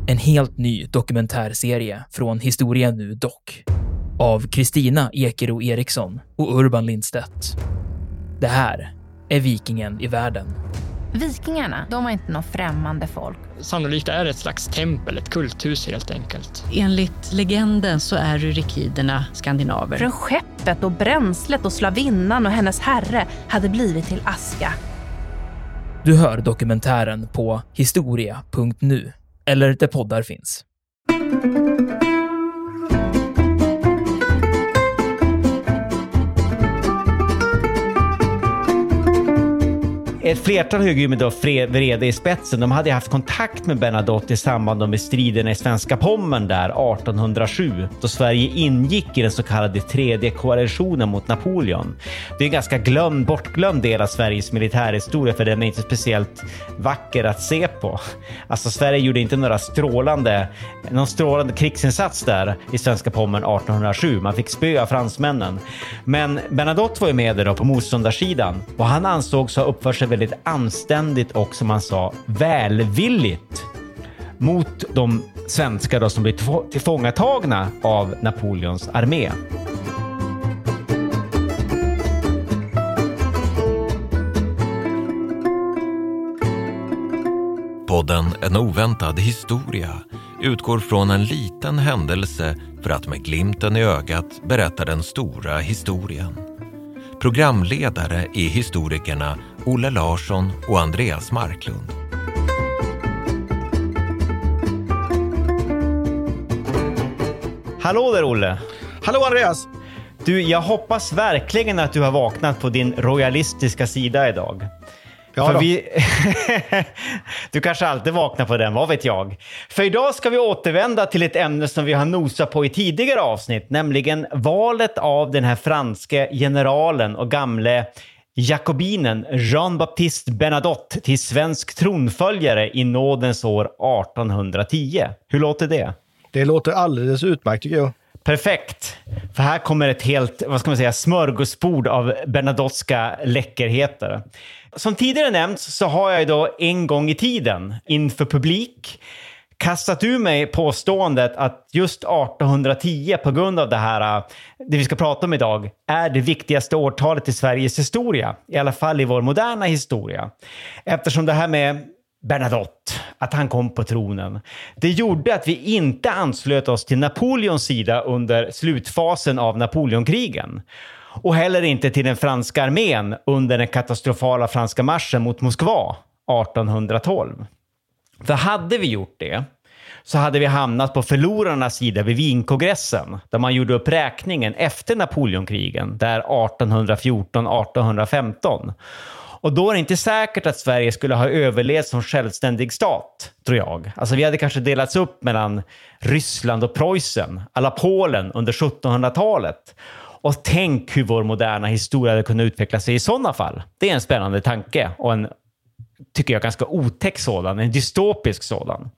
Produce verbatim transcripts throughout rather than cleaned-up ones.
En helt ny dokumentärserie från Historia Nu Dock av Kristina Ekero Eriksson och Urban Lindstedt. Det här är Vikingen i världen. Vikingarna, de var inte något främmande folk. Sannolikt är det ett slags tempel, ett kulthus helt enkelt. Enligt legenden så är rykiderna skandinaver. Från skeppet och bränslet och slavinnan och hennes herre hade blivit till aska. Du hör dokumentären på historia punkt nu eller där poddar finns. Ett flertal högre med då Vrede i spetsen, de hade haft kontakt med Bernadotte i samband med striderna i Svenska Pommern där arton hundra sju, då Sverige ingick i den så kallade tredje koalitionen mot Napoleon. Det är en ganska glömd, bortglömd del av Sveriges militärhistoria, för den är inte speciellt vacker att se på. Alltså Sverige gjorde inte några strålande, någon strålande krigsinsats där i Svenska Pommern arton hundra sju. Man fick spöa fransmännen. Men Bernadotte var ju med där då på motståndarsidan, och han ansågs ha uppfört sig väldigt anständigt och, som han sa, välvilligt mot de svenskar då som blev tillfångatagna av Napoleons armé. Podden En oväntad historia utgår från en liten händelse för att med glimten i ögat berätta den stora historien. Programledare är historikerna Olle Larsson och Andreas Marklund. Hallå där, Olle. Hallå Andreas. Du, jag hoppas verkligen att du har vaknat på din royalistiska sida idag. Ja, För vi... Du kanske alltid vaknar på den, vad vet jag. För idag ska vi återvända till ett ämne som vi har nosat på i tidigare avsnitt, nämligen valet av den här franske generalen och gamle jakobinen Jean-Baptiste Bernadotte till svensk tronföljare i nådens år arton hundra tio. Hur låter det? Det låter alldeles utmärkt, tycker jag. Perfekt. För här kommer ett helt, vad ska man säga, smörgåsbord av bernadotteska läckerheter. Som tidigare nämnts så har jag då en gång i tiden inför publik kastat ur mig påståendet att just arton hundra tio, på grund av det här, det vi ska prata om idag, är det viktigaste årtalet i Sveriges historia. I alla fall i vår moderna historia. Eftersom det här med Bernadotte, att han kom på tronen, det gjorde att vi inte anslöt oss till Napoleons sida under slutfasen av Napoleonkrigen. Och heller inte till den franska armén under den katastrofala franska marschen mot Moskva arton hundra tolv. För hade vi gjort det så hade vi hamnat på förlorarnas sida vid Wienkongressen, där man gjorde upp räkningen efter Napoleonkrigen, där arton fjorton arton femton. Och då är det inte säkert att Sverige skulle ha överlevt som självständig stat, tror jag. Alltså vi hade kanske delats upp mellan Ryssland och Preussen, alla Polen under sjuttonhundratalet. Och tänk hur vår moderna historia hade kunnat utveckla sig i sådana fall. Det är en spännande tanke och en, tycker jag, ganska otäck sådan, en dystopisk sådan.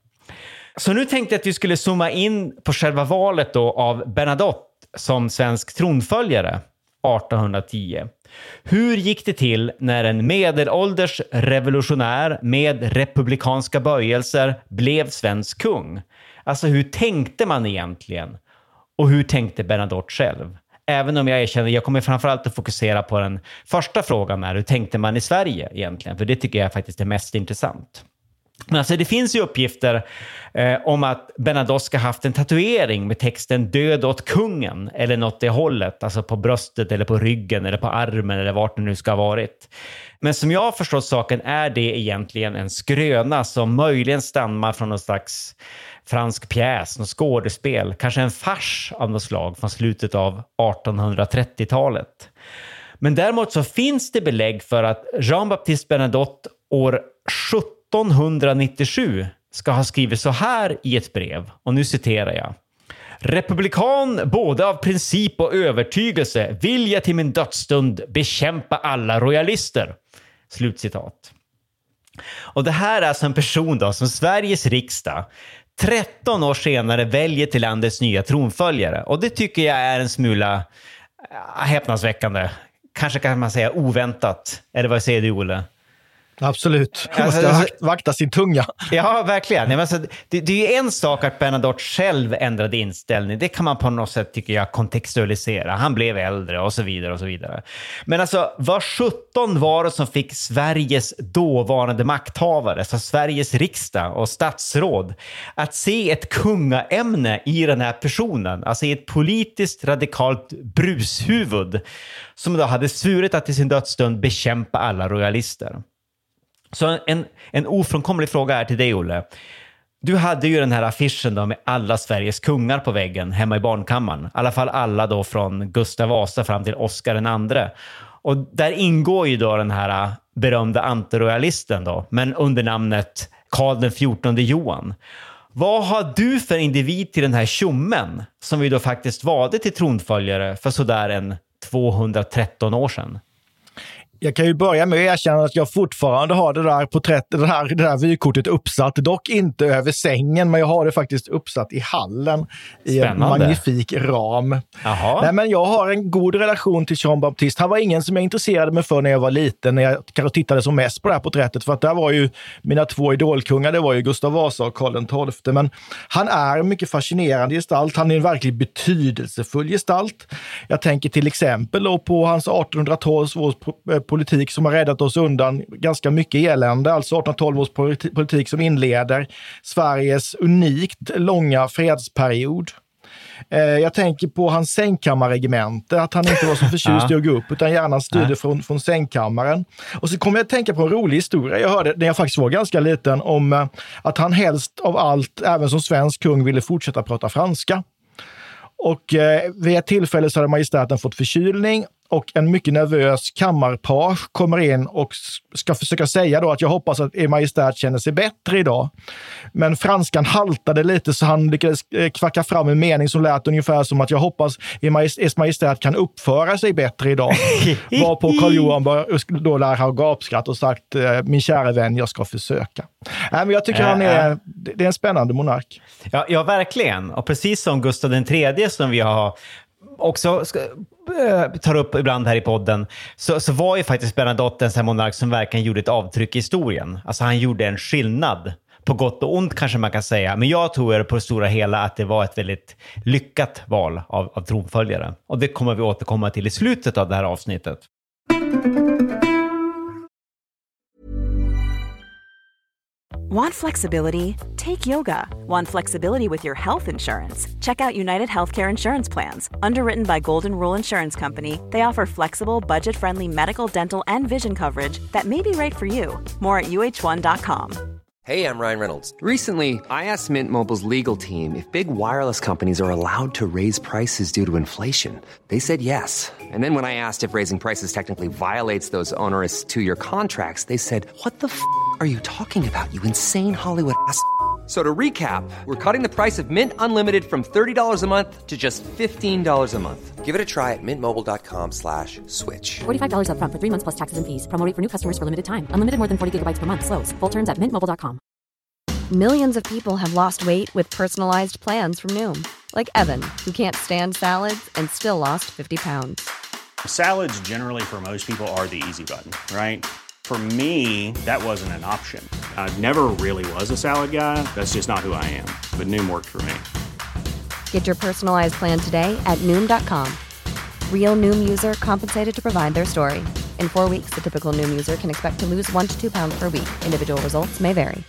Så nu tänkte jag att vi skulle zooma in på själva valet då av Bernadotte som svensk tronföljare arton hundra tio. Hur gick det till när en medelålders revolutionär med republikanska böjelser blev svensk kung? Alltså hur tänkte man egentligen? Och hur tänkte Bernadotte själv? Även om jag erkänner, jag kommer framförallt att fokusera på den första frågan, är hur tänkte man i Sverige egentligen? För det tycker jag faktiskt är mest intressant. Men alltså det finns ju uppgifter eh, om att Bernadotte ska ha haft en tatuering med texten "Död åt kungen" eller något i hållet, alltså på bröstet eller på ryggen eller på armen eller vart det nu ska ha varit. Men som jag har förstått saken är det egentligen en skröna som möjligen stammar från någon slags fransk pjäs, något skådespel, kanske en fars av något slag från slutet av arton trettiotalet. Men däremot så finns det belägg för att Jean-Baptiste Bernadotte år sjutton nittiosju ska ha skrivit så här i ett brev, och nu citerar jag: "Republikan både av princip och övertygelse vill jag till min dödsstund bekämpa alla royalister." Slutcitat. Och det här är alltså en person då som Sveriges riksdag tretton år senare väljer till landets nya tronföljare. Och det tycker jag är en smula häpnadsväckande. Kanske kan man säga oväntat. Eller vad säger du, Olle? Absolut. Man Alltså, ska alltså- vak- vakta sin tunga. Ja, verkligen. Nej, men alltså, det, det är ju en sak att Bernadotte själv ändrade inställning. Det kan man på något sätt, tycker jag, kontextualisera. Han blev äldre och så vidare och så vidare. Men alltså, vad sjutton var det som fick Sveriges dåvarande makthavare, så Sveriges riksdag och statsråd, att se ett kungaämne i den här personen? Alltså i ett politiskt radikalt brushuvud som då hade svurit att i sin dödsstund bekämpa alla royalister. Så en, en ofrånkomlig fråga är till dig, Olle. Du hade ju den här affischen då med alla Sveriges kungar på väggen hemma i barnkammaren. I alla fall alla då från Gustav Vasa fram till Oscar den andre. Och där ingår ju då den här berömda antiroyalisten då, men under namnet Karl den fjortonde Johan. Vad har du för individ till den här tjommen som vi då faktiskt valde till tronföljare för sådär en tvåhundratretton år sedan? Jag kan ju börja med att erkänna att jag fortfarande har det där porträttet, det här, det där vykortet uppsatt. Dock inte över sängen, men jag har det faktiskt uppsatt i hallen i Spännande. en magnifik ram. Jaha. Nej, men jag har en god relation till Jean Baptiste. Han var ingen som jag intresserade mig för när jag var liten, när jag kanske tittade som mest på det här porträttet. För att där var ju mina två idolkungar, det var ju Gustav Vasa och Karl den tolfte. Men han är en mycket fascinerande gestalt. Han är en verkligt betydelsefull gestalt. Jag tänker till exempel då på hans artonhundratolv års politik som har räddat oss undan ganska mycket elände. Alltså artonhundratolv års politi- politik som inleder Sveriges unikt långa fredsperiod. Eh, jag tänker på hans sängkammarregemente, att han inte var så förtjust i att gå upp utan gärna styrde från, från sängkammaren. Och så kommer jag att tänka på en rolig historia jag hörde när jag faktiskt var ganska liten om eh, att han helst av allt, även som svensk kung, ville fortsätta prata franska. Och eh, vid ett tillfälle så hade majestäten fått förkylning och en mycket nervös kammarpage kommer in och ska försöka säga då att jag hoppas att er majestät känner sig bättre idag. Men franskan haltade lite så han lyckades kvacka fram en mening som lät ungefär som att jag hoppas er majestät, majestät kan uppföra sig bättre idag. Varpå Karl Johan då lär ha gapskratt och sagt min kära vän, jag ska försöka. Nej, men jag tycker han är, det är en spännande monark. Ja, ja, verkligen. Och precis som Gustav den tredje som vi har också ska, äh, tar upp ibland här i podden, så, så var ju faktiskt Bernadotte en sån här monark som verkligen gjorde ett avtryck i historien. Alltså han gjorde en skillnad. På gott och ont kanske man kan säga. Men jag tror på det stora hela att det var ett väldigt lyckat val av, av tronföljare. Och det kommer vi återkomma till i slutet av det här avsnittet. Want flexibility? Take yoga. Want flexibility with your health insurance? Check out United Healthcare Insurance Plans. Underwritten by Golden Rule Insurance Company, they offer flexible, budget-friendly medical, dental, and vision coverage that may be right for you. More at U H one dot com. Hey, I'm Ryan Reynolds. Recently, I asked Mint Mobile's legal team if big wireless companies are allowed to raise prices due to inflation. They said yes. And then when I asked if raising prices technically violates those onerous two-year contracts, they said, what the f*** are you talking about, you insane Hollywood ass f- So to recap, we're cutting the price of Mint Unlimited from thirty dollars a month to just fifteen dollars a month. Give it a try at mintmobile.com slash switch. forty-five dollars up front for three months plus taxes and fees. Promo rate for new customers for limited time. Unlimited more than forty gigabytes per month. Slows full terms at mint mobile dot com. Millions of people have lost weight with personalized plans from Noom. Like Evan, who can't stand salads and still lost fifty pounds. Salads generally for most people are the easy button, right? For me, that wasn't an option. I never really was a salad guy. That's just not who I am. But Noom worked for me. Get your personalized plan today at Noom dot com. Real Noom user compensated to provide their story. In four weeks, the typical Noom user can expect to lose one to two pounds per week. Individual results may vary.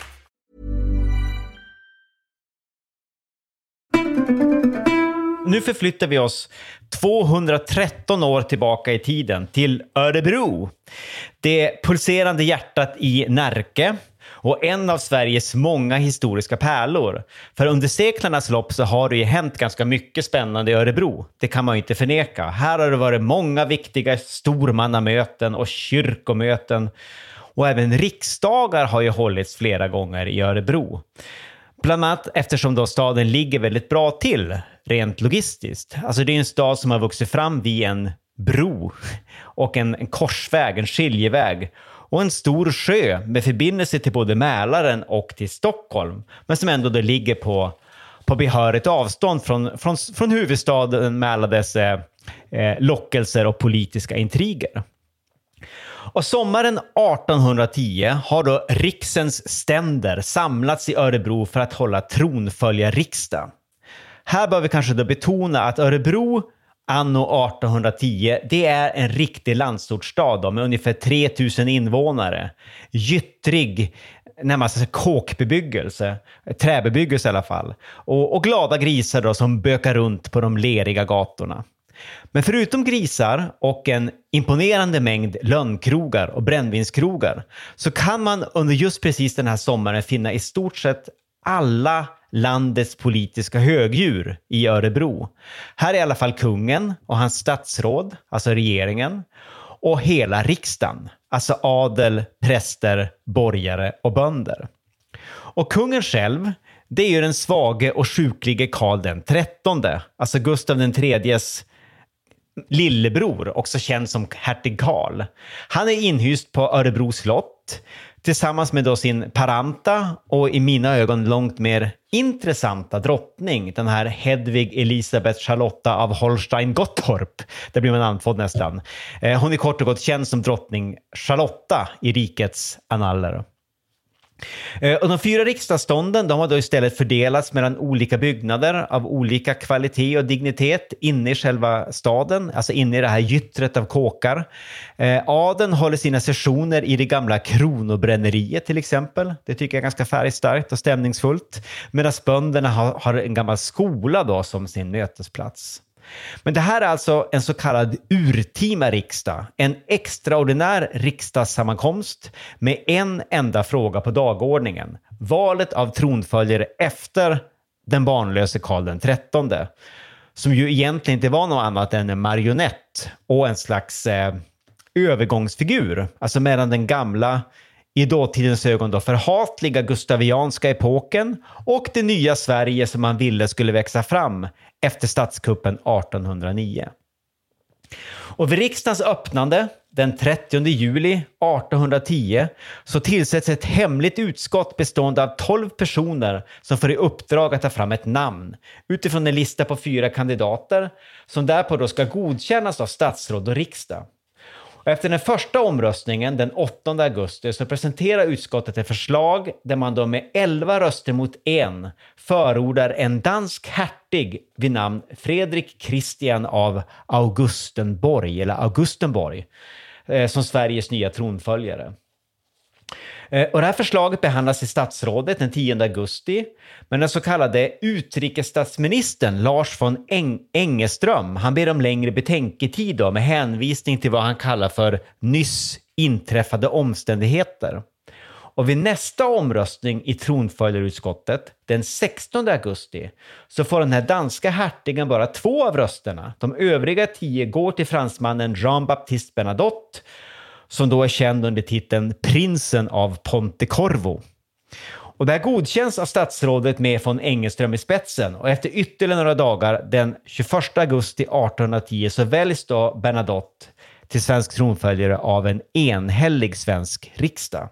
Nu förflyttar vi oss tvåhundratretton år tillbaka i tiden till Örebro. Det pulserande hjärtat i Närke och en av Sveriges många historiska pärlor. För under seklarnas lopp så har det ju hänt ganska mycket spännande i Örebro. Det kan man ju inte förneka. Här har det varit många viktiga stormannamöten och kyrkomöten. Och även riksdagar har ju hållits flera gånger i Örebro. Bland annat eftersom då staden ligger väldigt bra till rent logistiskt. Alltså det är en stad som har vuxit fram vid en bro och en, en korsväg, en skiljeväg och en stor sjö med förbindelse till både Mälaren och till Stockholm. Men som ändå då ligger på, på behörigt avstånd från, från, från huvudstaden med alla dess eh, lockelser och politiska intriger. Och sommaren artonhundratio har då riksens ständer samlats i Örebro för att hålla tronföljarriksdag. Här bör vi kanske då betona att Örebro anno artonhundratio, det är en riktig landsortsstad då, med ungefär tre tusen invånare. Gyttrig, närmast kåkbebyggelse, träbebyggelse i alla fall. Och, och glada grisar då som bökar runt på de leriga gatorna. Men förutom grisar och en imponerande mängd lönnkrogar och brännvinskrogar så kan man under just precis den här sommaren finna i stort sett alla landets politiska högdjur i Örebro. Här är i alla fall kungen och hans statsråd, alltså regeringen, och hela riksdagen, alltså adel, präster, borgare och bönder. Och kungen själv, det är ju den svage och sjuklige Karl den trettonde, alltså Gustav den tredjes lillebror, också känd som hertig Karl. Han är inhyst på Örebro slott tillsammans med då sin paranta och i mina ögon långt mer intressanta drottning, den här Hedvig Elisabeth Charlotta av Holstein-Gottorp. Det blir man anfådd nästan. Hon är kort och gott känd som drottning Charlotta i rikets annaler. Och de fyra riksdagsstånden, de har då istället fördelats mellan olika byggnader av olika kvalitet och dignitet inne i själva staden, alltså inne i det här gyttret av kåkar. Eh, adeln håller sina sessioner i det gamla kronobränneriet till exempel. Det tycker jag är ganska färgstarkt och stämningsfullt. Medan bönderna har, har en gammal skola då som sin mötesplats. Men det här är alltså en så kallad urtima riksdag, en extraordinär riksdagssammankomst med en enda fråga på dagordningen. Valet av tronföljare efter den barnlöse Karl den trettonde, som ju egentligen inte var något annat än en marionett och en slags eh, övergångsfigur, alltså mellan den gamla, i dåtidens ögon då förhatliga gustavianska epoken och det nya Sverige som man ville skulle växa fram efter statskuppen artonhundranio. Och vid riksdagens öppnande den trettionde juli artonhundratio så tillsätts ett hemligt utskott bestående av tolv personer som får i uppdrag att ta fram ett namn utifrån en lista på fyra kandidater som därpå då ska godkännas av statsråd och riksdag. Och efter den första omröstningen den åttonde augusti så presenterar utskottet ett förslag där man då med elva röster mot en förordar en dansk hertig vid namn Fredrik Christian av Augustenborg eller Augustenborg eh, som Sveriges nya tronföljare. Och det här förslaget behandlas i statsrådet den tionde augusti, men den så kallade utrikesstatsministern Lars von Eng- Engeström, han ber om längre betänketid då, med hänvisning till vad han kallar för nyss inträffade omständigheter. Och vid nästa omröstning i tronföljarutskottet den sextonde augusti så får den här danska hertigen bara två av rösterna. De övriga tio går till fransmannen Jean-Baptiste Bernadotte, som då är känd under titeln Prinsen av Pontecorvo. Och det här godkänns av statsrådet med von Engeström i spetsen. Och efter ytterligare några dagar, den tjugoförsta augusti artonhundratio, så väljs då Bernadotte till svensk tronföljare av en enhällig svensk riksdag.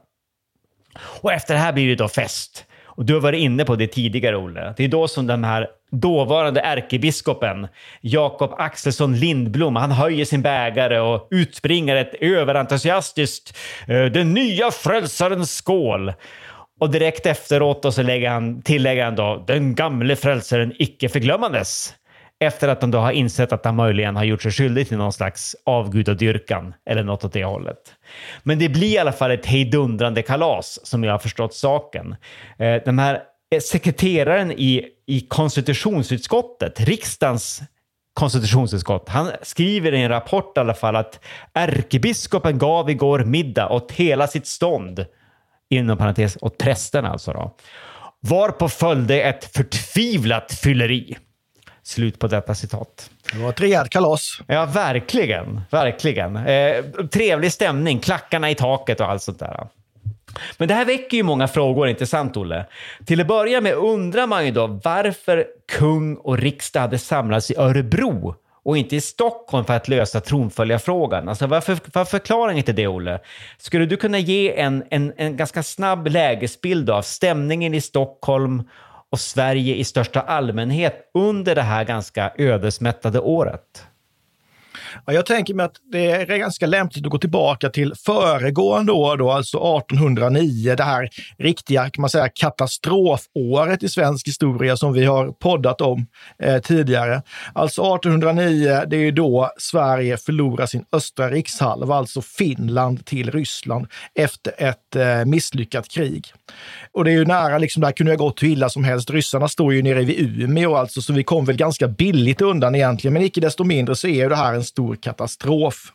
Och efter det här blir det då fest. Och du har varit inne på det tidigare, Olle. Det är då som den här dåvarande ärkebiskopen Jakob Axelsson Lindblom, han höjer sin bägare och utspringer ett överentusiastiskt den nya frälsarens skål. Och direkt efteråt då så lägger han, tillägger han då den gamle frälsaren icke förglömmandes. Efter att de då har insett att han möjligen har gjort sig skyldig till någon slags avgudadyrkan eller något åt det hållet. Men det blir i alla fall ett hejdundrande kalas som jag har förstått saken. Den här sekreteraren i, i konstitutionsutskottet, riksdagens konstitutionsutskott, han skriver i en rapport i alla fall att ärkebiskopen gav igår middag åt hela sitt stånd, inom parentes åt prästerna alltså då, varpå följde ett förtvivlat fylleri. Slut på detta citat. Det var ett rejält kalas. Ja, verkligen. Verkligen. Eh, trevlig stämning, klackarna i taket och allt sånt där. Men det här väcker ju många frågor, inte sant, Olle? Till att börja med undrar man ju då varför kung och riksdag hade samlats i Örebro och inte i Stockholm för att lösa tronföljarfrågan. Alltså varför, varför förklarar inte det, Olle? Skulle du kunna ge en, en, en ganska snabb lägesbild av stämningen i Stockholm och Sverige i största allmänhet under det här ganska ödesmättade året? Ja, jag tänker mig att det är ganska lämpligt att gå tillbaka till föregående år, då, alltså artonhundranio, det här riktiga kan man säga, katastrofåret i svensk historia som vi har poddat om eh, tidigare. Alltså artonhundranio, det är då Sverige förlorar sin östra rikshalva, alltså Finland, till Ryssland efter ett eh, misslyckat krig. Och det är ju nära, liksom, där kunde jag gått hur illa som helst. Ryssarna står ju nere vid Umeå, alltså, så vi kom väl ganska billigt undan egentligen, men icke desto mindre så är det här en stor katastrof.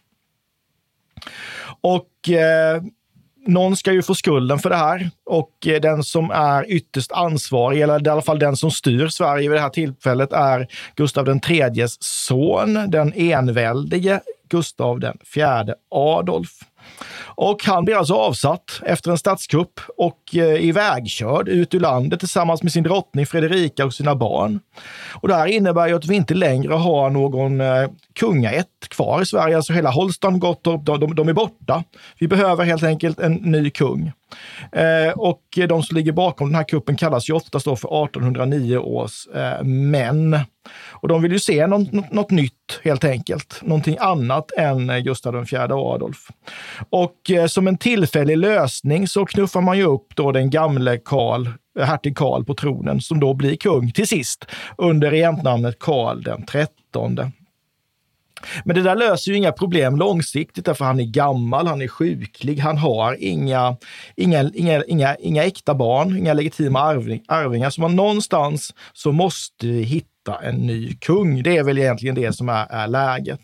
Och eh, någon ska ju få skulden för det här, och eh, den som är ytterst ansvarig, eller i alla fall den som styr Sverige vid det här tillfället, är Gustav den tredjes son, den enväldige Gustav den fjärde Adolf. Och han blir alltså avsatt efter en statskupp och eh, ivägkörd ut ur landet tillsammans med sin drottning Fredrika och sina barn. Och det här innebär ju att vi inte längre har någon eh, kungaätt kvar i Sverige. Alltså hela Holstein-Gottorp, de, de, de är borta. Vi behöver helt enkelt en ny kung. Eh, och de som ligger bakom den här kuppen kallas ju oftast då för artonhundranio års eh, män. Och de vill ju se något, något, något nytt helt enkelt. Någonting annat än Gustav den fjärde Adolf. Och eh, som en tillfällig lösning så knuffar man ju upp då den gamle Karl, hertig Karl på tronen, som då blir kung till sist under regentnamnet Karl den trettonde. Men det där löser ju inga problem långsiktigt, därför han är gammal, han är sjuklig, han har inga, inga, inga, inga, inga äkta barn, inga legitima arving, arvingar. Så man någonstans så måste hitta en ny kung. Det är väl egentligen det som är, är läget.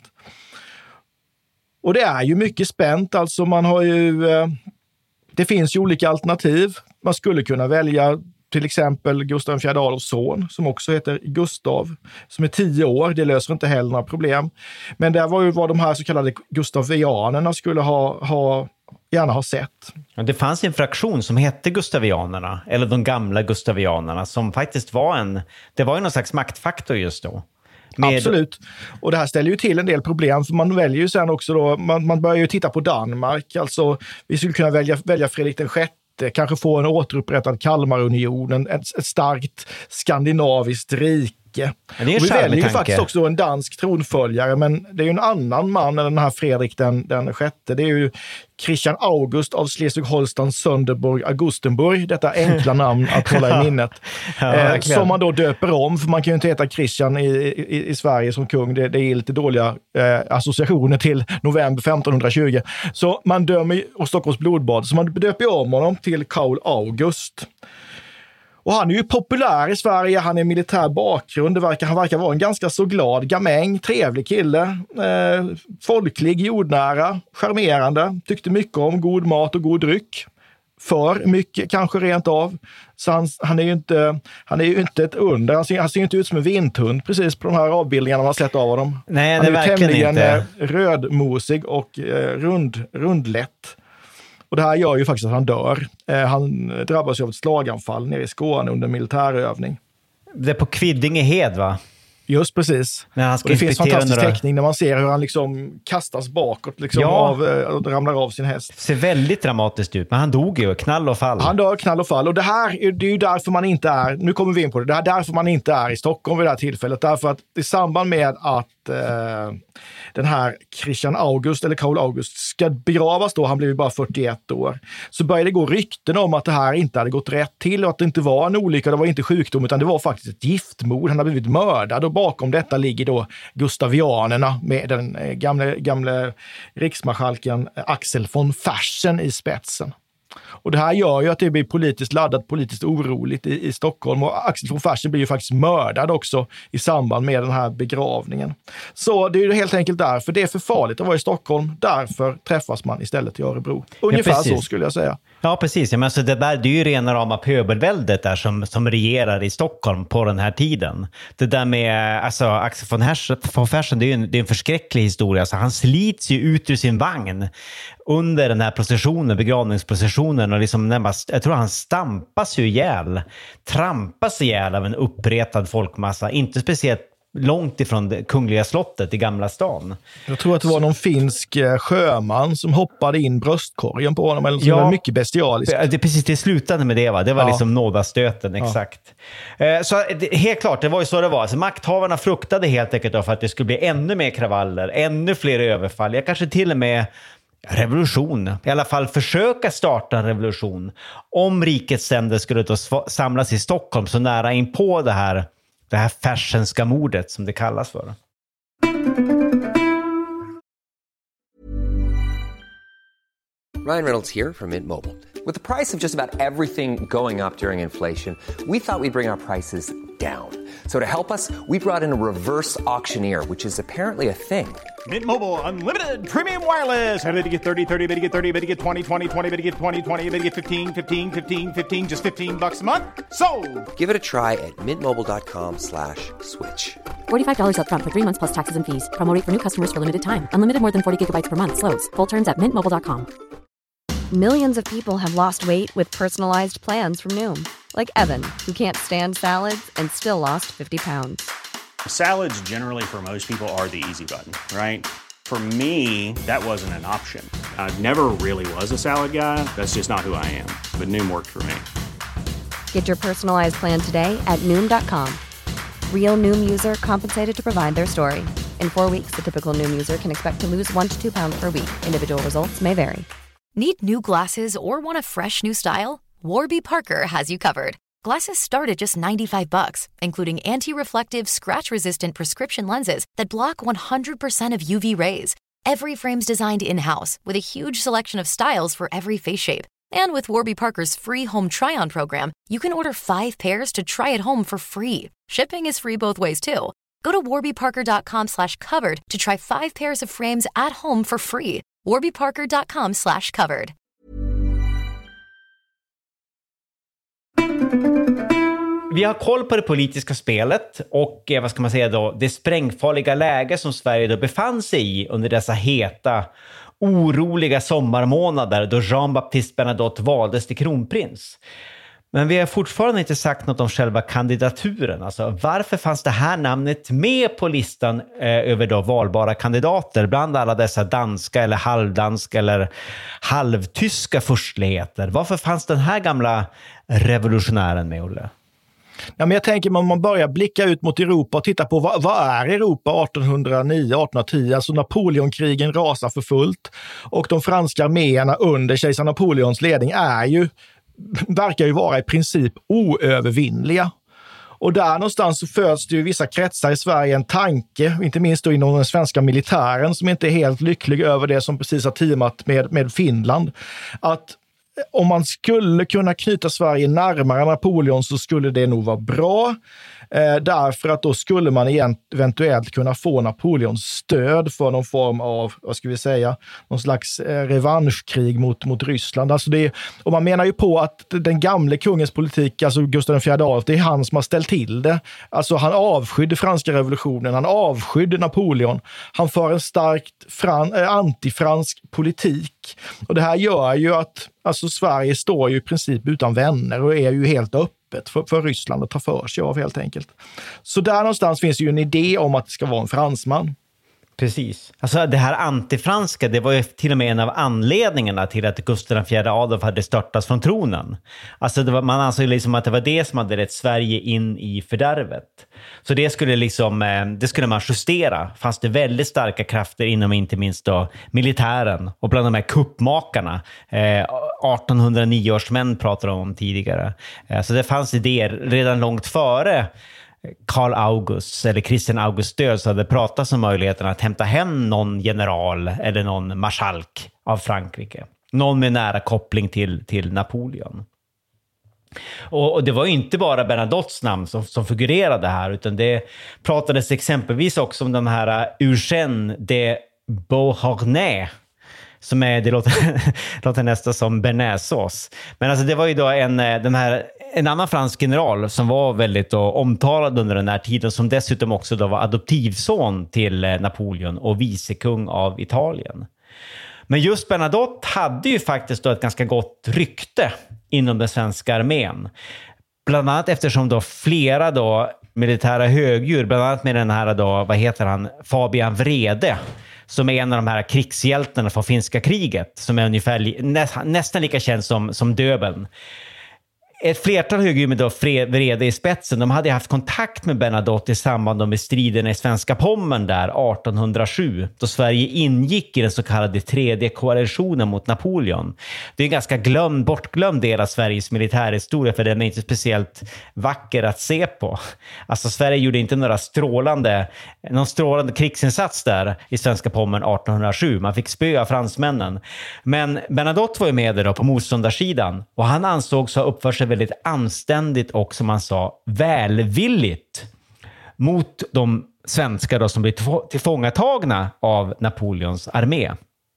Och det är ju mycket spänt, alltså man har ju, det finns ju olika alternativ. Man skulle kunna välja till exempel Gustav den fjärde Adolfs son, som också heter Gustav, som är tio år. Det löser inte heller några problem. Men det var ju vad de här så kallade gustavianerna skulle ha, ha, gärna ha sett. Ja, det fanns en fraktion som hette gustavianerna, eller de gamla gustavianerna, som faktiskt var en, det var ju någon slags maktfaktor just då. Med... Absolut. Och det här ställer ju till en del problem, för man väljer ju sen också då, man, man börjar ju titta på Danmark. Alltså vi skulle kunna välja, välja Fredrik den sjätte, kanske få en återupprättad Kalmarunion, ett, ett starkt skandinaviskt rike. Ja, det är vi väljer ju faktiskt också en dansk tronföljare, men det är ju en annan man än den här Fredrik den, den sjätte. Det är ju Christian August av Schleswig-Holstein, Sonderburg, Augustenburg, detta enkla namn att hålla i minnet. Ja, eh, som man då döper om, för man kan ju inte heta Christian i, i, i Sverige som kung. Det, det är lite dåliga eh, associationer till november femtonhundratjugo. Så man dömer, och Stockholms blodbad, så man döper om honom till Karl August. Och han är ju populär i Sverige, han är militär bakgrund, det verkar, han verkar vara en ganska så glad gamäng, trevlig kille, eh, folklig, jordnära, charmerande, tyckte mycket om god mat och god dryck. För mycket, kanske rent av. Så han, han är ju inte, han är ju inte ett under, han ser, han ser inte ut som en vinthund precis på de här avbildningarna man har sett av honom. Nej, han det är verkligen inte. Han är tämligen rödmosig och eh, rund, rundlätt. Och det här gör ju faktiskt att han dör. Eh, han drabbas ju av ett slaganfall nere i Skåne under militärövning. Det är på Kviddingehed, va? Just precis. Och det finns fantastisk några... teckning när man ser hur han liksom kastas bakåt liksom, ja. av, och ramlar av sin häst. Det ser väldigt dramatiskt ut, men han dog ju, knall och fall. Han dör, knall och fall. Och det här det är ju därför man inte är, nu kommer vi in på det, det här är därför man inte är i Stockholm vid det här tillfället. Därför att i samband med att eh, den här Christian August, eller Karl August, ska begravas då, han blev ju bara fyrtioett år, så började det gå rykten om att det här inte hade gått rätt till och att det inte var en olycka, det var inte sjukdom, utan det var faktiskt ett giftmord. Han hade blivit mördad, och bakom detta ligger då gustavianerna med den gamla, gamla riksmarskalken Axel von Fersen i spetsen. Och det här gör ju att det blir politiskt laddat, politiskt oroligt i, i Stockholm, och Axel von Fersen blir ju faktiskt mördad också i samband med den här begravningen. Så det är ju helt enkelt därför det är för farligt att vara i Stockholm, därför träffas man istället i Örebro. Ungefär ja, så skulle jag säga. Ja, precis. Ja, men alltså det, där, det är ju rena rama pöbelväldet där som, som regerar i Stockholm på den här tiden. Det där med alltså, Axel von, Hers, von Fersen, det är ju en, det är en förskräcklig historia. Alltså, han slits ju ut ur sin vagn under den här processionen, begravningsprocessionen, och liksom närmast, jag tror han stampas ju ihjäl, trampas ihjäl av en uppretad folkmassa. Inte speciellt långt ifrån det kungliga slottet i Gamla stan. Jag tror att det var någon finsk sjöman som hoppade in bröstkorgen på honom, eller något ja, som var mycket bestialiskt. Det precis, det slutade med det va? Det var ja. liksom nådastöten, exakt. Ja. Så det, helt klart, det var ju så det var. Alltså, makthavarna fruktade helt enkelt för att det skulle bli ännu mer kravaller, ännu fler överfall. Jag kanske till och med revolution, i alla fall försöka starta en revolution om rikets ständer skulle då samlas i Stockholm så nära in på det här det här färsenska mordet som det kallas för. Ryan Reynolds here from Mint Mobile. With the price of just about everything going up during inflation, we thought we'd bring our prices down. So to help us, we brought in a reverse auctioneer, which is apparently a thing. Mint Mobile Unlimited Premium Wireless. How to get thirty, thirty, how to get thirty, how to get twenty, twenty, twenty, how to get twenty, twenty, how to get fifteen, fifteen, fifteen, fifteen, just fifteen bucks a month? Sold! Give it a try at mintmobile.com slash switch. forty-five dollars up front for three months plus taxes and fees. Promo rate for new customers for limited time. Unlimited more than forty gigabytes per month. Slows full terms at mint mobile dot com. Millions of people have lost weight with personalized plans from Noom. Like Evan, who can't stand salads and still lost fifty pounds. Salads generally for most people are the easy button, right? For me, that wasn't an option. I never really was a salad guy. That's just not who I am. But Noom worked for me. Get your personalized plan today at Noom dot com. Real Noom user compensated to provide their story. In four weeks, the typical Noom user can expect to lose one to two pounds per week. Individual results may vary. Need new glasses or want a fresh new style? Warby Parker has you covered. Glasses start at just ninety-five bucks, including anti-reflective, scratch-resistant prescription lenses that block one hundred percent of U V rays. Every frame's designed in-house with a huge selection of styles for every face shape. And with Warby Parker's free home try-on program, you can order five pairs to try at home for free. Shipping is free both ways, too. Go to warbyparker.com slash covered to try five pairs of frames at home for free. warbyparker.com slash covered. Vi har koll på det politiska spelet och vad ska man säga då, det sprängfarliga läge som Sverige då befann sig i under dessa heta, oroliga sommarmånader då Jean-Baptiste Bernadotte valdes till kronprins. Men vi har fortfarande inte sagt något om själva kandidaturen. Alltså, varför fanns det här namnet med på listan eh, över då valbara kandidater bland alla dessa danska eller halvdanska eller halvtyska furstligheter? Varför fanns den här gamla revolutionären med, Olle? Ja, men jag tänker om man börjar blicka ut mot Europa och titta på vad, vad är Europa artonhundranio artonhundratio? Alltså Napoleonkrigen rasar för fullt och de franska arméerna under kejsar Napoleons ledning är ju verkar ju vara i princip oövervinnliga. Och där någonstans så föds det ju vissa kretsar i Sverige en tanke, inte minst då inom den svenska militären som inte är helt lycklig över det som precis har teamat med, med Finland. Att om man skulle kunna knyta Sverige närmare Napoleon så skulle det nog vara bra. Eh, därför att då skulle man eventuellt kunna få Napoleons stöd för någon form av, vad ska vi säga, någon slags eh, revanschkrig mot, mot Ryssland. Alltså det, och man menar ju på att den gamle kungens politik, alltså Gustav den fjärde Adolf, det är han som har ställt till det. Alltså han avskydde franska revolutionen, han avskydde Napoleon. Han för en starkt fran, eh, antifransk politik. Och det här gör ju att alltså Sverige står ju i princip utan vänner och är ju helt öppet för, för Ryssland att ta för sig av helt enkelt. Så där någonstans finns ju en idé om att det ska vara en fransman. Precis. Alltså det här antifranska, det var ju till och med en av anledningarna till att Gustav den fjärde Adolf hade störtats från tronen. Alltså det var, man ansåg liksom att det var det som hade rätt Sverige in i fördärvet. Så det skulle liksom, det skulle man justera. Fanns det väldigt starka krafter inom inte minst då militären och bland de här kuppmakarna. Eh, artonhundranio års män pratade om tidigare. Eh, så det fanns idéer redan långt före Karl August eller Christian August död så hade pratat om möjligheten att hämta hem någon general eller någon marskalk av Frankrike. Någon med nära koppling till, till Napoleon. Och, och det var ju inte bara Bernadottes namn som, som figurerade här utan det pratades exempelvis också om den här Eugène de Beauharnais som är, det låter, låter nästan som bearnaisesås. Men alltså det var ju då en, den här, en annan fransk general som var väldigt då, omtalad under den här tiden som dessutom också då var adoptivson till Napoleon och vicekung av Italien. Men just Bernadotte hade ju faktiskt då ett ganska gott rykte inom den svenska armén. Bland annat eftersom då flera då militära högdjur, bland annat med den här då, vad heter han, Fabian Vrede, som är en av de här krigshjältarna från finska kriget, som är ungefär nä, nästan lika känd som, som Döbeln. Ett flertal högdjur med då Vrede i spetsen, de hade haft kontakt med Bernadotte i samband med striderna i svenska Pommern där arton hundra sju, då Sverige ingick i den så kallade tredje koalitionen mot Napoleon. Det är en ganska glömd, bortglömd del av Sveriges militärhistoria, för den är inte speciellt vacker att se på. Alltså Sverige gjorde inte några strålande, någon strålande krigsinsats där i svenska Pommern arton hundra sju. Man fick spöa fransmännen. Men Bernadotte var ju med där då på motståndarsidan, och han ansågs ha uppfört sig väldigt anständigt och, som man sa, välvilligt mot de svenskar då som blev tillfångatagna av Napoleons armé.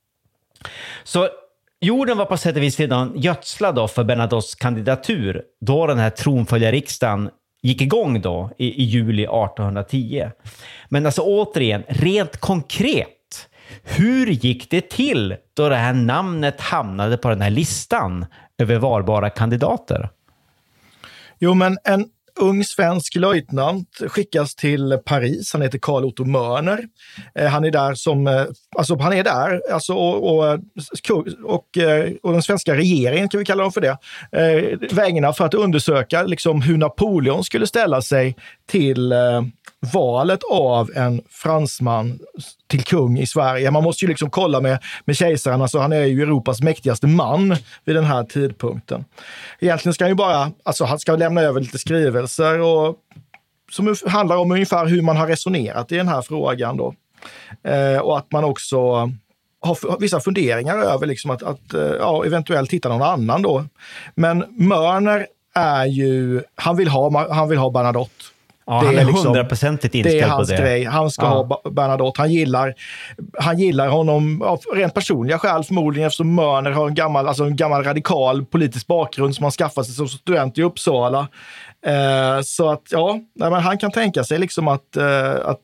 Så jorden var på sätt och vis redan gödslad då för Bernadottes kandidatur, då den här tronföljarriksdagen gick igång då i, i juli arton hundra tio. Men alltså återigen, rent konkret, hur gick det till då det här namnet hamnade på den här listan över valbara kandidater? Jo, men en ung svensk löjtnant skickas till Paris. Han heter Carl Otto Mörner. Eh, han är där som, eh, alltså han är där, alltså och, och, och, och den svenska regeringen, kan vi kalla dem för det, eh, vägarna för att undersöka liksom hur Napoleon skulle ställa sig till eh, valet av en fransman till kung i Sverige. Man måste ju liksom kolla med, med kejsaren, alltså han är ju Europas mäktigaste man vid den här tidpunkten. Egentligen ska han ju bara, alltså han ska lämna över lite skrivelser och, som handlar om ungefär hur man har resonerat i den här frågan då. Eh, och att man också har vissa funderingar över liksom att, att ja, eventuellt hitta någon annan då. Men Mörner är ju, han vill ha, han vill ha Bernadotte. Ja, det han är hundraprocentigt liksom, inställd på det. Det är hans det. grej. Han ska ja. ha Bernadotte. Han gillar, han gillar honom av rent personliga skäl förmodligen, eftersom Mörner har en gammal, alltså en gammal radikal politisk bakgrund som han skaffade sig som student i Uppsala. Eh, så att ja, nej, men han kan tänka sig liksom att, eh, att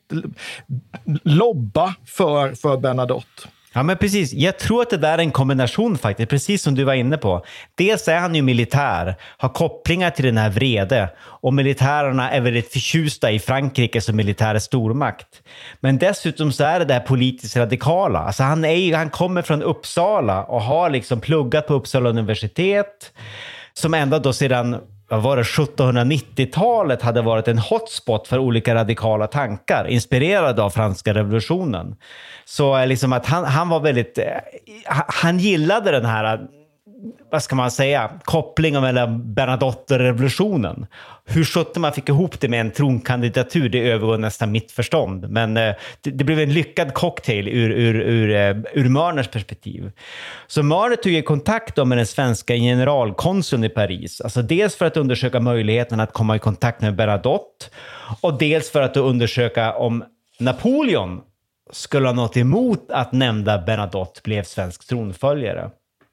lobba för, för Bernadotte. Ja, men precis. Jag tror att det där är en kombination faktiskt, precis som du var inne på. Dels är han ju militär, har kopplingar till den här Vrede, och militärerna är väldigt förtjusta i Frankrike som militär stormakt. Men dessutom så är det där politiskt radikala. Alltså han, är ju, han kommer från Uppsala och har liksom pluggat på Uppsala universitet, som ända då sedan vad var det, sjuttonhundranittiotalet hade varit en hotspot för olika radikala tankar, inspirerad av franska revolutionen. Så liksom att han, han var väldigt, han gillade den här, vad ska man säga, kopplingen mellan Bernadotte och revolutionen. Hur sjutton man fick ihop det med en tronkandidatur, det övergår nästan mitt förstånd. Men det, det blev en lyckad cocktail ur, ur, ur, ur Mörners perspektiv. Så Mörner tog i kontakt då med den svenska generalkonsuln i Paris. Alltså dels för att undersöka möjligheten att komma i kontakt med Bernadotte, och dels för att undersöka om Napoleon skulle ha något emot att nämnda Bernadotte blev svensk tronföljare.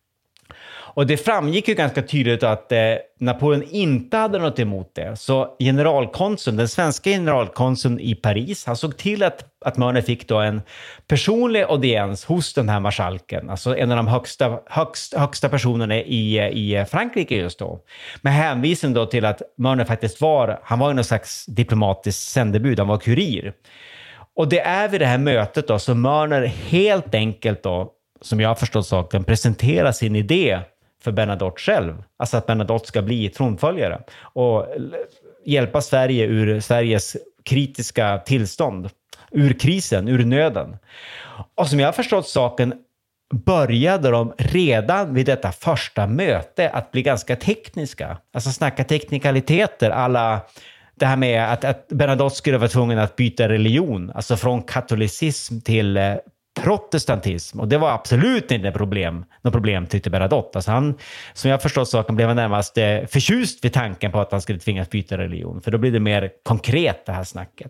Och det framgick ju ganska tydligt att eh, Napoleon inte hade något emot det. Så generalkonsuln, den svenska generalkonsuln i Paris, han såg till att, att Mörner fick då en personlig audiens hos den här marskalken. Alltså en av de högsta, högst, högsta personerna i, i Frankrike just då. Med hänvisning då till att Mörner faktiskt var, han var ju någon slags diplomatisk sändebud, han var kurir. Och det är vid det här mötet då som Mörner helt enkelt då, som jag har förstått saken, presenterar sin idé för Bernadotte själv. Alltså att Bernadotte ska bli tronföljare och hjälpa Sverige ur Sveriges kritiska tillstånd, ur krisen, ur nöden. Och som jag har förstått saken började de redan vid detta första möte att bli ganska tekniska. Alltså snacka teknikaliteter, alla det här med att, att Bernadotte skulle vara tvungen att byta religion, alltså från katolicism till eh, protestantism. Och det var absolut inte ett problem, något problem tyckte Bernadotte. Alltså han, som jag förstått saken, blev han närmast eh, förtjust vid tanken på att han skulle tvingas byta religion. För då blir det mer konkret det här snacket.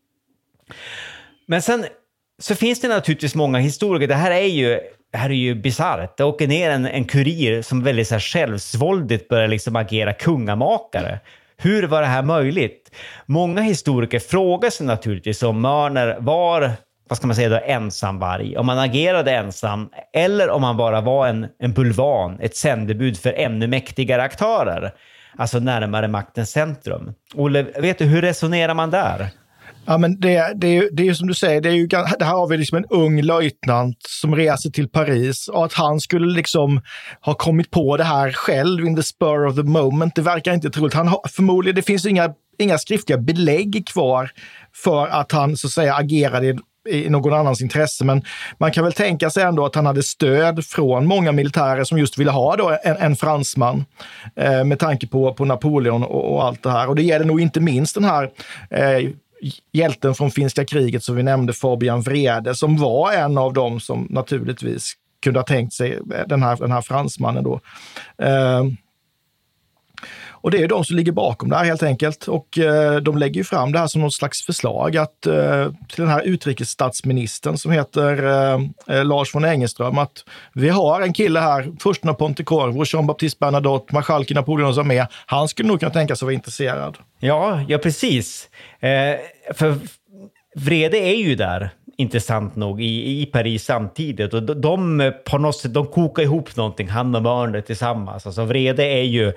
Men sen så finns det naturligtvis många historiker. Det här är ju, det här är ju bizarrt. Det åker ner en, en kurir som väldigt så här självsvåldigt börjar liksom agera kungamakare. Hur var det här möjligt? Många historiker frågar sig naturligtvis om Mörner var, vad ska man säga då, ensamvarg. Om man agerade ensam eller om man bara var en, en bulvan, ett sändebud för ännu mäktigare aktörer. alltså närmare maktens centrum. Olle, vet du, hur resonerar man där? Ja, men det, det, är ju, det är ju som du säger, det, är ju, det här har vi liksom en ung löjtnant som reser till Paris, och att han skulle liksom ha kommit på det här själv in the spur of the moment, det verkar inte troligt. Han har, förmodligen, det finns inga, inga skriftliga belägg kvar för att han så att säga agerade i, i någon annans intresse, men man kan väl tänka sig ändå att han hade stöd från många militärer som just ville ha då en, en fransman eh, med tanke på, på Napoleon och, och allt det här. Och det gäller nog inte minst den här eh, hjälten från finska kriget som vi nämnde, Fabian Wrede, som var en av dem som naturligtvis kunde ha tänkt sig den här, den här fransmannen då. Eh, och det är de som ligger bakom det här helt enkelt, och eh, de lägger ju fram det här som något slags förslag att eh, till den här utrikesstatsministern som heter eh, Lars von Engeström, att vi har en kille här, fursten av Pontecorvo, Jean-Baptiste Bernadotte, marskalk i Napoleon som är, han skulle nog kunna tänka sig vara intresserad. Ja, ja precis. Eh, för Wrede är ju där, intressant nog, i, i Paris samtidigt. Och de, de på något sätt, de kokar ihop någonting, han och Mörner tillsammans. Alltså Wrede är ju,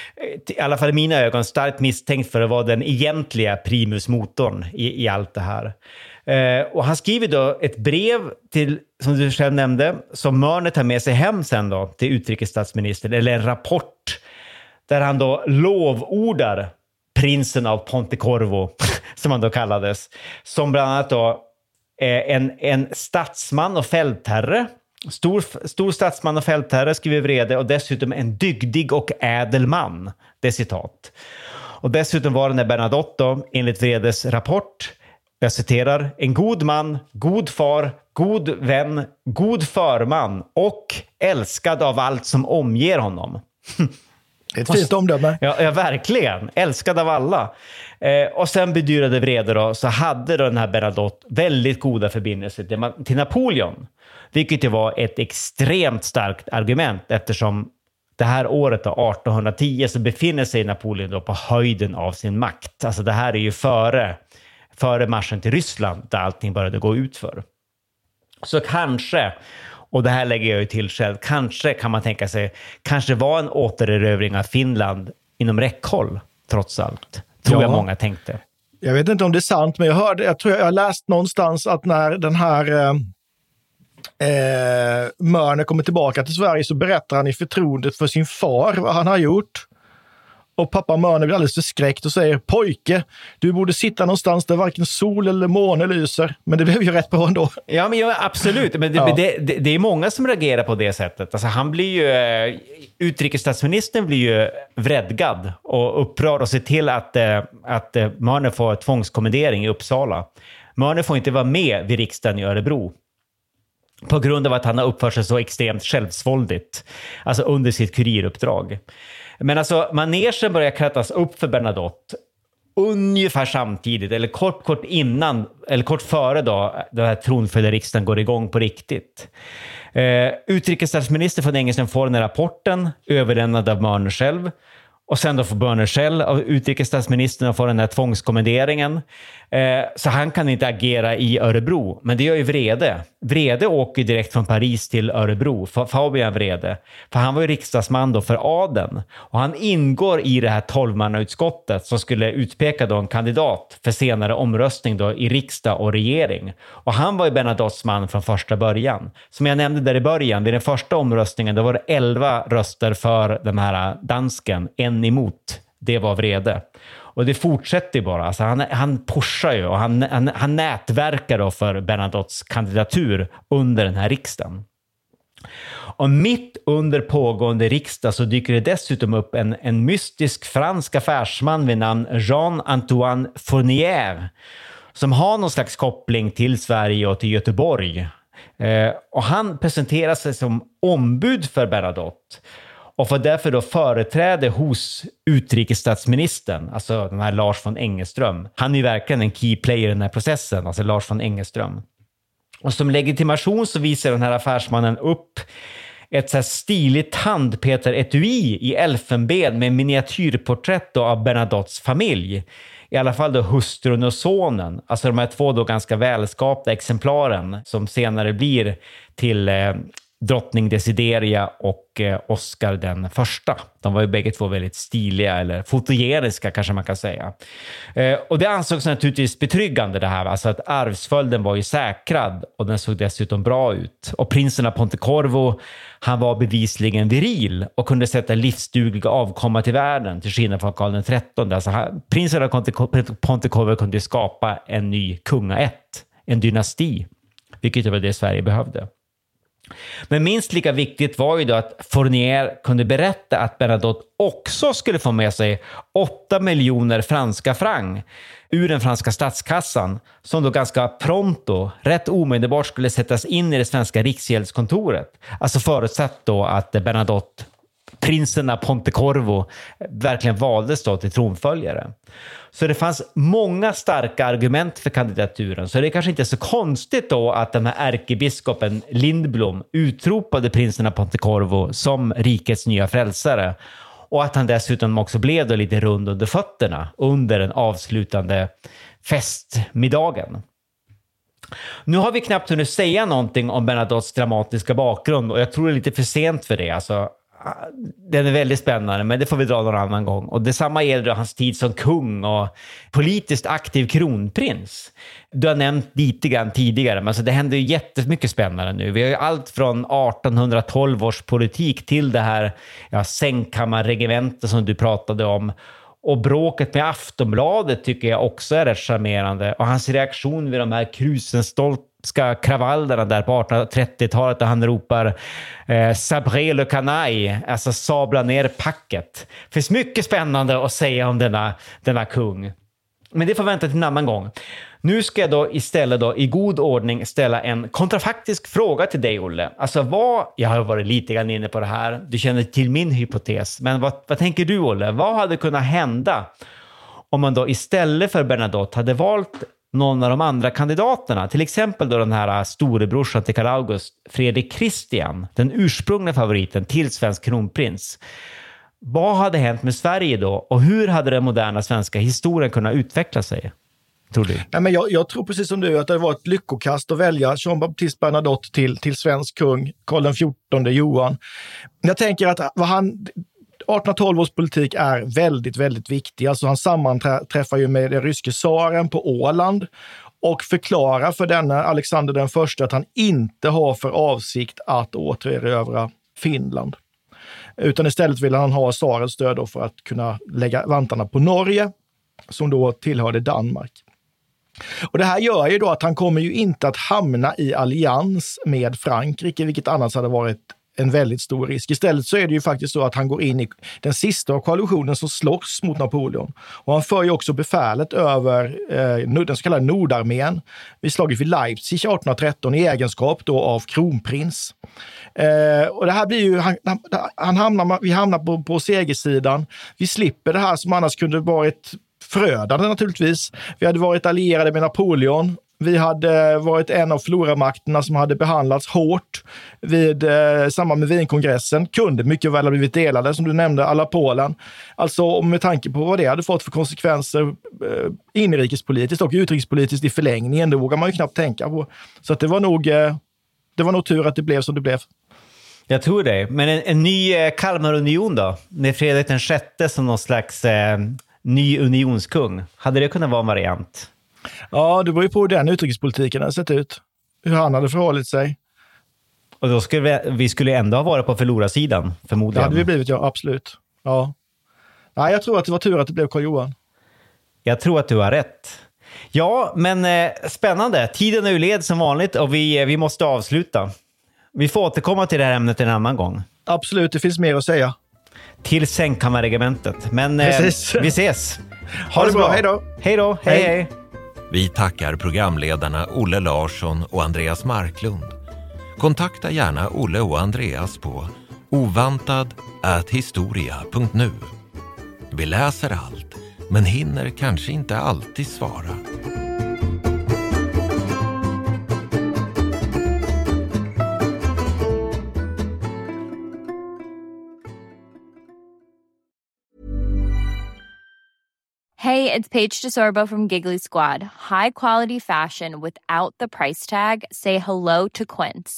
i alla fall i mina ögon, starkt misstänkt för att vara den egentliga primusmotorn i, i allt det här. Eh, och han skriver då ett brev till, som du själv nämnde, som Mörner tar med sig hem sen då till utrikesstatsministern, eller en rapport där han då lovordar prinsen av Pontecorvo, som han då kallades, som bland annat då En, en statsman och fältherre, stor, stor statsman och fältherre, skriver Wrede, och dessutom en dygdig och ädel man. Det är citat. Och dessutom var den där Bernadotte, enligt Wredes rapport, jag citerar, en god man, god far, god vän, god förman och älskad av allt som omger honom. Ett fint omdöme. Ja, ja, verkligen. Älskad av alla. Eh, och sen bedyrade Wrede då, så hade då den här Bernadotte väldigt goda förbindelser till, till Napoleon. Vilket ju var ett extremt starkt argument, eftersom det här året då, arton tio, så befinner sig Napoleon då på höjden av sin makt. Alltså det här är ju före, före marschen till Ryssland, där allting började gå ut för. Så kanske, och det här lägger jag ju till själv, kanske kan man tänka sig, kanske var en återerövring av Finland inom räckhåll, trots allt. Tror ja. jag många tänkte. Jag vet inte om det är sant, men jag hörde, jag tror jag har läst någonstans att när den här eh, eh, Mörner kommer tillbaka till Sverige så berättar han i förtroendet för sin far vad han har gjort. Och pappa Mörner blir alldeles förskräckt och säger, pojke, du borde sitta någonstans där varken sol eller måne lyser. Men det blev ju rätt bra ändå. Ja, men ja, absolut. Men det, ja. det, det, det är många som reagerar på det sättet. Alltså, han blir ju, utrikesstatsministern blir ju vredgad och upprörd och ser till att, att Mörner får tvångskommendering i Uppsala. Mörner får inte vara med vid riksdagen i Örebro. På grund av att han har uppfört sig så extremt självsvåldigt. Alltså under sitt kuriruppdrag. Men alltså, manegen börjar krattas upp för Bernadotte ungefär samtidigt, eller kort, kort innan, eller kort före då, den här tronföljderiksdagen går igång på riktigt. Eh, utrikesstatsminister von Engeström får den här rapporten, överlämnad av Mörner själv. Och sen då får Mörner själv av utrikesstatsministern och får den här tvångskommenderingen. Eh, så han kan inte agera i Örebro. Men det gör ju Wrede. Wrede åker direkt från Paris till Örebro. Fabian Wrede. För han var ju riksdagsman då för adeln. Och han ingår i det här tolvmannautskottet som skulle utpeka då en kandidat för senare omröstning då i riksdag och regering. Och han var ju Bernadottes man från första början. Som jag nämnde där i början, vid den första omröstningen, då var det elva röster för den här dansken, en emot. Det var Wrede. Och det fortsätter bara. Alltså han, han pushar ju och han, han, han nätverkar då för Bernadottes kandidatur under den här riksdagen. Och mitt under pågående riksdag så dyker det dessutom upp en, en mystisk fransk affärsman vid namn Jean-Antoine Fournier som har någon slags koppling till Sverige och till Göteborg. Eh, och han presenterar sig som ombud för Bernadotte. Och får därför då företräde hos utrikesstatsministern, alltså den här Lars von Engeström. Han är ju verkligen en key player i den här processen, alltså Lars von Engeström. Och som legitimation så visar den här affärsmannen upp ett så här stiligt handpeter-etui i elfenben med miniatyrporträtt då av Bernadottes familj. I alla fall då hustrun och sonen. Alltså de här två då ganska välskapta exemplaren som senare blir till... Eh, drottning Desideria och eh, Oscar den första. De var ju bägge två väldigt stiliga eller fotogeniska kanske man kan säga. Eh, och det ansågs naturligtvis betryggande det här. Alltså att arvsföljden var ju säkrad och den såg dessutom bra ut. Och prinsen av Pontecorvo, han var bevisligen viril och kunde sätta livsdugliga avkomma till världen till skillnad från Karl den trettonde. Alltså han, prinsen av Pontecorvo kunde skapa en ny kungaätt, en dynasti, vilket var det Sverige behövde. Men minst lika viktigt var ju då att Fournier kunde berätta att Bernadotte också skulle få med sig åtta miljoner franska franc ur den franska statskassan som då ganska pronto, rätt omedelbart skulle sättas in i det svenska riksgäldskontoret. Alltså förutsatt då att Bernadotte, prinsen av Pontecorvo, verkligen valdes då till tronföljare. Så det fanns många starka argument för kandidaturen. Så det är kanske inte så konstigt då att den här ärkebiskopen Lindblom utropade prinsen av Pontecorvo som rikets nya frälsare. Och att han dessutom också blev då lite rund under fötterna under den avslutande festmiddagen. Nu har vi knappt hunnit säga någonting om Bernadottes dramatiska bakgrund och jag tror det är lite för sent för det. Alltså, den är väldigt spännande, men det får vi dra någon annan gång. Och detsamma gäller hans tid som kung och politiskt aktiv kronprins. Du har nämnt lite grann tidigare, men alltså det händer ju jättemycket spännande nu. Vi har ju allt från artonhundratolv års politik till det här ja, sängkammarregementet som du pratade om. Och bråket med Aftonbladet tycker jag också är rätt charmerande. Och hans reaktion vid de här krusenstoltska kravallerna där på artonhundratrettiotalet där han ropar eh, sabrez le canaille, alltså sabla ner packet. Det finns mycket spännande att säga om denna, denna kung. Men det får vänta till en annan gång. Nu ska jag då istället då i god ordning ställa en kontrafaktisk fråga till dig, Olle. Alltså vad, jag har varit lite grann inne på det här, du känner till min hypotes, men vad, vad tänker du, Olle? Vad hade kunnat hända om man då istället för Bernadotte hade valt någon av de andra kandidaterna? Till exempel då den här storebrorsan till Karl August, Fredrik Christian, den ursprungliga favoriten till svensk kronprins. Vad hade hänt med Sverige då? Och hur hade den moderna svenska historien kunnat utveckla sig? Tror du? Nej, men jag, jag tror precis som du att det var ett lyckokast att välja Jean-Baptiste Bernadotte till, till svensk kung, Karl den fjortonde Johan. Jag tänker att vad han, artonhundratolv års politik är väldigt, väldigt viktig. Alltså han sammanträffar ju med den ryske tsaren på Åland och förklarar för denna Alexander den första att han inte har för avsikt att återerövra Finland. Utan istället vill han ha tsarens stöd för att kunna lägga vantarna på Norge, som då tillhörde Danmark. Och det här gör ju då att han kommer ju inte att hamna i allians med Frankrike, vilket annars hade varit en väldigt stor risk. Istället så är det ju faktiskt så att han går in i den sista av koalitionen som slåss mot Napoleon. Och han för ju också befälet över eh, den så kallade Nordarmén vid slaget vid Leipzig artonhundratretton i egenskap då av kronprins. Eh, och det här blir ju, han, han hamnar, vi hamnar på, på segersidan. Vi slipper det här som annars kunde varit förödande naturligtvis. Vi hade varit allierade med Napoleon. Vi hade varit en av floramakterna som hade behandlats hårt vid eh, samband med Wienkongressen. Kunde mycket väl ha blivit delade, som du nämnde, alla Polen. Alltså med tanke på vad det hade fått för konsekvenser eh, inrikespolitiskt och utrikespolitiskt i förlängningen, det vågar man ju knappt tänka på. Så att det var nog, eh, det var nog tur att det blev som det blev. Jag tror det. Men en, en ny eh, Kalmarunion då? Med Fredrik den sjätte som någon slags eh, ny unionskung. Hade det kunnat vara en variant? Ja, det var ju på hur den utrikespolitiken hade sett ut. Hur han hade förhållit sig. Och då skulle vi, vi skulle ändå ha varit på förlorarsidan, förmodligen. Det hade vi blivit, ja, absolut. Ja. Nej, jag tror att det var tur att det blev Karl Johan. Jag tror att du har rätt. Ja, men eh, spännande. Tiden är ju led som vanligt och vi, vi måste avsluta. Vi får återkomma till det här ämnet en annan gång. Absolut, det finns mer att säga. Till sängkammarregementet. Men eh, vi ses. Ha, ha det bra, hej då. Hej då, hej hej. Vi tackar programledarna Olle Larsson och Andreas Marklund. Kontakta gärna Olle och Andreas på ovantad at historia punkt nu. Vi läser allt, men hinner kanske inte alltid svara. Hey, it's Paige DeSorbo from Giggly Squad. High quality fashion without the price tag. Say hello to Quince.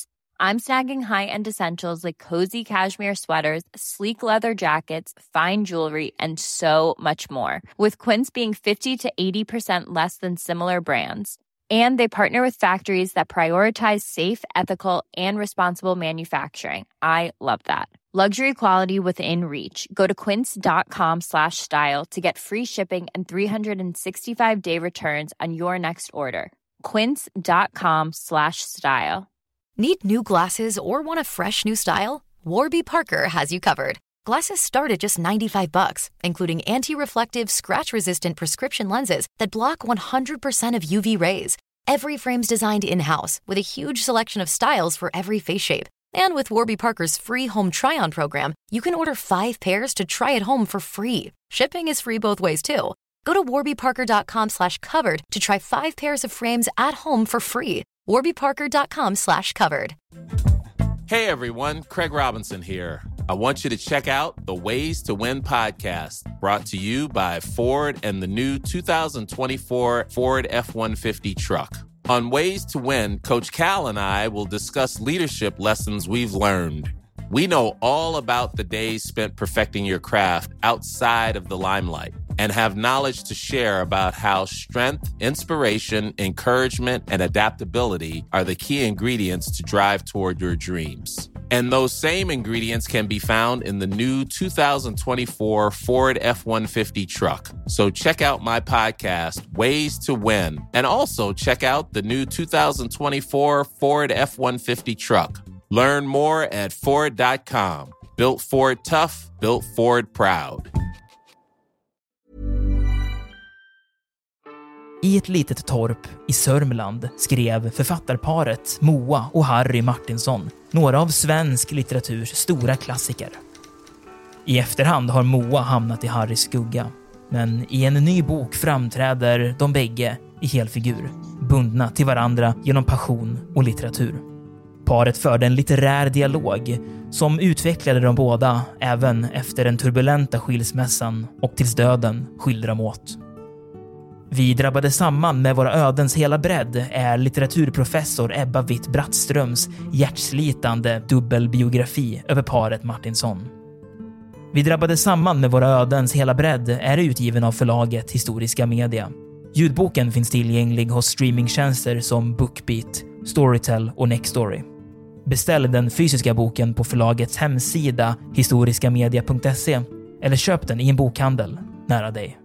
I'm snagging high-end essentials like cozy cashmere sweaters, sleek leather jackets, fine jewelry, and so much more. With Quince being fifty to eighty percent less than similar brands. And they partner with factories that prioritize safe, ethical, and responsible manufacturing. I love that. Luxury quality within reach. Go to quince.com slash style to get free shipping and three sixty-five day returns on your next order. Quince.com slash style. Need new glasses or want a fresh new style? Warby Parker has you covered. Glasses start at just ninety-five bucks, including anti-reflective, scratch-resistant prescription lenses that block one hundred percent of U V rays. Every frame's designed in-house with a huge selection of styles for every face shape. And with Warby Parker's free home try-on program, you can order five pairs to try at home for free. Shipping is free both ways, too. Go to warbyparker.com slash covered to try five pairs of frames at home for free. warbyparker.com slash covered. Hey, everyone. Craig Robinson here. I want you to check out the Ways to Win podcast, brought to you by Ford and the new two thousand twenty-four Ford F one fifty truck. On Ways to Win, Coach Cal and I will discuss leadership lessons we've learned. We know all about the days spent perfecting your craft outside of the limelight and have knowledge to share about how strength, inspiration, encouragement, and adaptability are the key ingredients to drive toward your dreams. And those same ingredients can be found in the new two thousand twenty-four Ford F one fifty truck. So check out my podcast, Ways to Win, and also check out the new two thousand twenty-four Ford F one fifty truck. Learn more at Ford dot com. Built Ford tough, built Ford proud. I ett litet torp i Sörmland skrev författarparet Moa och Harry Martinsson några av svensk litteraturs stora klassiker. I efterhand har Moa hamnat i Harrys skugga, men i en ny bok framträder de bägge i helfigur, bundna till varandra genom passion och litteratur. Paret förde en litterär dialog som utvecklade de båda även efter den turbulenta skilsmässan och tills döden skilde dem åt. Vi drabbade samman med våra ödens hela bredd är litteraturprofessor Ebba Witt-Brattströms hjärtslitande dubbelbiografi över paret Martinsson. Vi drabbade samman med våra ödens hela bredd är utgiven av förlaget Historiska Media. Ljudboken finns tillgänglig hos streamingtjänster som Bookbeat, Storytel och Nextory. Beställ den fysiska boken på förlagets hemsida historiskamedia punkt se eller köp den i en bokhandel nära dig.